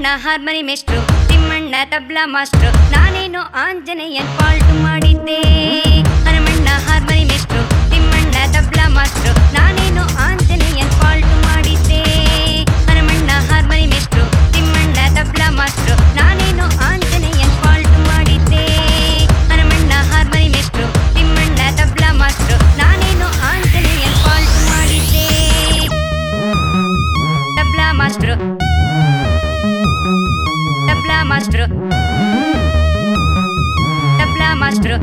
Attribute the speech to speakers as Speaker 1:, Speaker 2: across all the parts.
Speaker 1: Harmony master, Thimmanna tabla master, ನಾನೇನೋ ಆಂಜನೇಯನ್ fault ಮಾಡಿದ್ದೆ. Hanumanna harmony master, Thimmanna tabla master, ನಾನೇನೋ ಆಂಜನೇಯನ್ ಫಾಲ್ಟ್ ಮಾಡಿದ್ದೆ. Hanumanna harmony master, Thimmanna tabla master, ನಾನೇನೋ ಆಂಜನೇಯನ್ ಫಾಲ್ಟ್ ಮಾಡಿದ್ದೆ. Hanumanna harmony master, Thimmanna tabla master, ನಾನೇನೋ ಆಂಜನೇಯನ್ ಫಾಲ್ಟ್ ಮಾಡಿದ್ದೆ. Tabla master, tabla master, tabla master,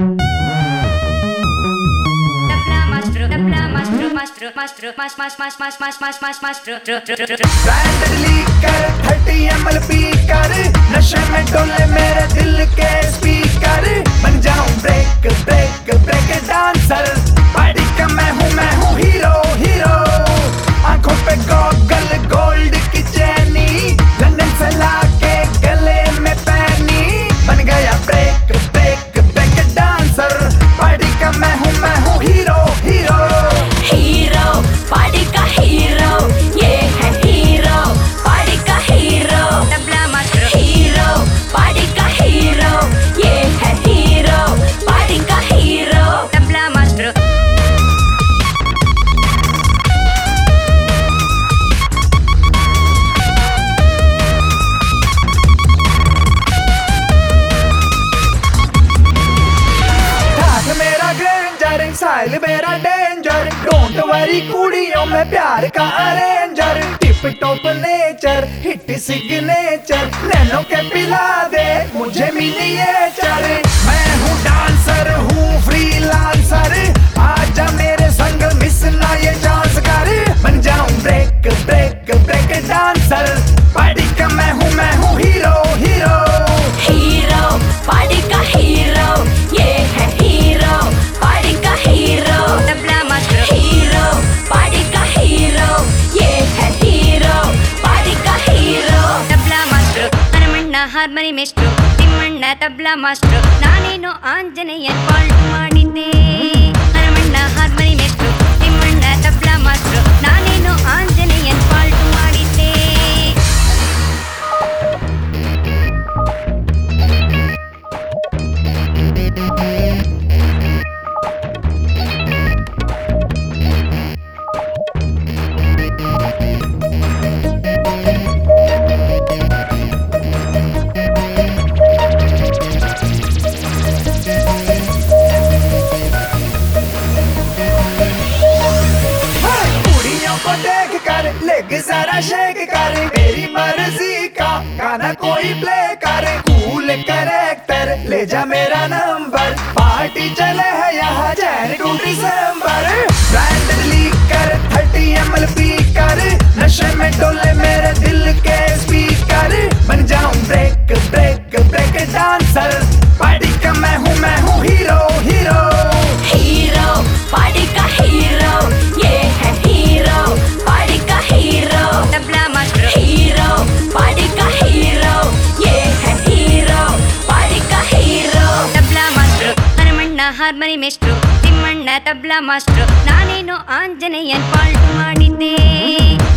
Speaker 1: tabla master, tabla master, master master ಮಾಸ್ ಮಾಸ್ ಮಾಸ್ ಮಾಸ್ ಮಾಸ್ ಮಾಸ್ ಮಾಸ್ ಮಾಸ್ಟ್ರು.
Speaker 2: ब्रांड लीकर 30 ml पीकर, नशे में डोले मेरे दिल के स्पीकर, बन जाऊं break break break dancer, party का मैं हूँ हीरो हीरो, आंखों पे गॉगल गोल्ड की चैनी, लंदन से लाके गले में पहनी, बन गया break break break dancer, party का मैं हूँ हीरो हीरो
Speaker 3: हीरो, पार्टी का हीरो, ये है हीरो, पार्टी का hero.
Speaker 1: Tabla master,
Speaker 3: hero, party का हीरो, ये है हीरो, पार्टी का हीरो.
Speaker 1: तबला मास्टर,
Speaker 2: ठाक मेरा ग्रेंजर, साइल मेरा डेंजर, डोंट वरी कुड़ियों में प्यार का arranger, tip top nature, hit signature, नैनो के पिला दे मुझे मिनिएचर, मैं हूँ डांसर हूँ फ्रीलांसर, आजा मेरे संग मिस ना ये चांस कर, बन जाऊं break break break dancer, party का मैं हूँ हीरो हीरो
Speaker 3: हीरो, पार्टी का हीरो, ये है हीरो, पार्टी का hero.
Speaker 1: Tabla master,
Speaker 3: hero, party का हीरो, ये है हीरो, पार्टी का hero.
Speaker 1: Tabla master. Hanumanna harmony master, Thimmanna tabla master, ನಾನೇನೋ ಆಂಜನೇಯನ್ ಫಾಲ್ಟ್ ಮಾಡಿದ್ದೆ. Hanumanna harmony master, Thimmanna tabla master, ನಾನೇನೋ ಆಂಜನೇಯನ್ ಫಾಲ್ಟ್ ಮಾಡಿದ್ದೆ.
Speaker 2: कुड़ियों को देख कर लेग जरा शेक कर, मेरी मर्जी का गाना कोई प्ले कर, कूल कैरेक्टर ले जा मेरा नंबर, पार्टी चले है यहाँ Jan to December, brand liquor 30 ml पीकर, नशे में डोले मेरे दिल के स्पीकर, बन जाऊं break break break dancer, party का मैं हूँ हीरो हीरो
Speaker 3: हीरो, पार्टी का हीरो, ये है हीरो, पार्टी का hero.
Speaker 1: Tabla master,
Speaker 3: hero, party का हीरो, ये है हीरो, पार्टी का hero.
Speaker 1: Tabla master. Hanumanna harmony master, Thimmanna tabla master, ನಾನೇನೋ ಆಂಜನೇಯನ್ ಫಾಲ್ಟ್ ಮಾಡಿದ್ದೆ.